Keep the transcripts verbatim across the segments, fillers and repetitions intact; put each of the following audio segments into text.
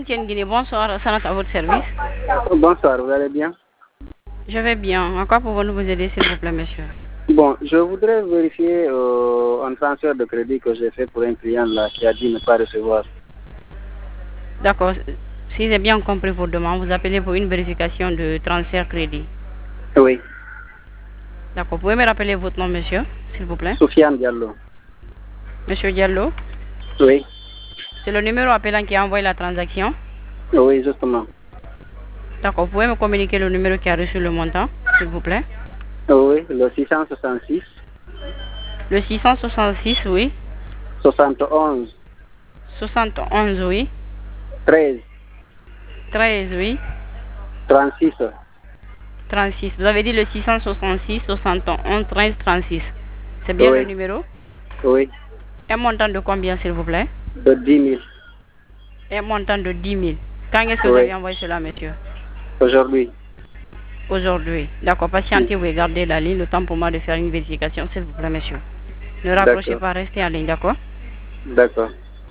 Lemtien Guinée, bonsoir, Sanat à votre service. Bonsoir, vous allez bien? Je vais bien. En quoi pouvons-nous vous aider, s'il vous plaît, monsieur? Bon, je voudrais vérifier euh, un transfert de crédit que j'ai fait pour un client là qui a dit ne pas recevoir. D'accord. Si j'ai bien compris vos demandes, vous appelez pour une vérification de transfert crédit. Oui. D'accord. Vous pouvez me rappeler votre nom, monsieur, s'il vous plaît? Soufiane Diallo. Monsieur Diallo? Oui. C'est le numéro appelant qui a envoyé la transaction? Oui, justement. D'accord. Vous pouvez me communiquer le numéro qui a reçu le montant, s'il vous plaît? Oui, le six cent soixante-six. Le six cent soixante-six, oui. soixante et onze. soixante et onze, oui. treize. treize, oui. trente-six. trente-six. Vous avez dit le six cent soixante-six, soixante et onze, treize, trente-six. C'est bien Oui. le numéro? Oui. Un montant de combien, s'il vous plaît? De dix mille. Un montant de dix mille. Quand est-ce que Oui. vous avez envoyé cela, monsieur? Aujourd'hui. Aujourd'hui. D'accord. Patientez, vous gardez la ligne, le temps pour moi de faire une vérification, s'il vous plaît, monsieur. Ne rapprochez pas, restez en ligne, d'accord? D'accord.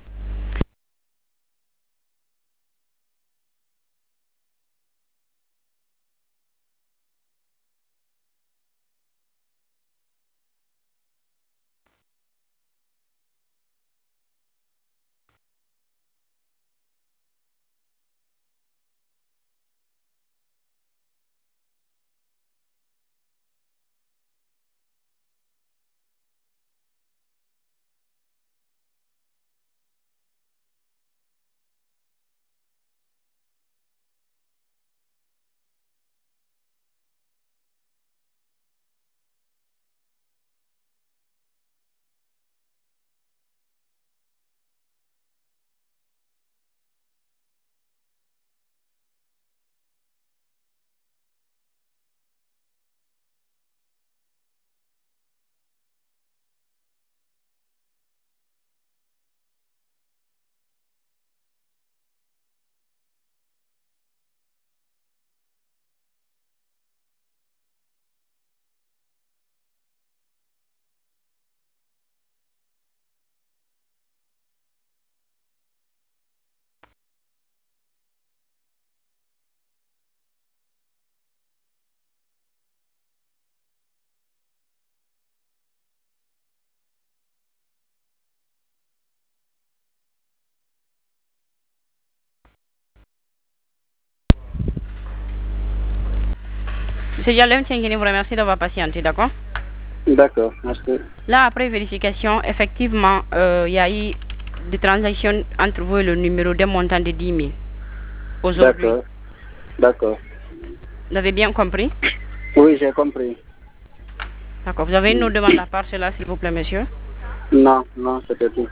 Monsieur Diallo, vous remercie d'avoir patienté, d'accord? D'accord, merci. Là, après vérification, effectivement, euh, il y a eu des transactions entre vous et le numéro d'un montant de dix mille aujourd'hui. D'accord. D'accord. Vous avez bien compris? Oui, j'ai compris. D'accord. Vous avez une autre demande à part cela, s'il vous plaît, monsieur? Non, non, c'était tout.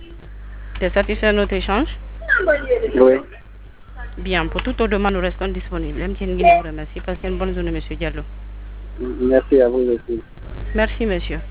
C'est satisfait de notre échange? Oui. Bien. Pour toute autre demande, nous restons disponibles. M T N Guinée vous remercie. Passez une bonne journée, monsieur Diallo. Merci à vous aussi. Merci, monsieur.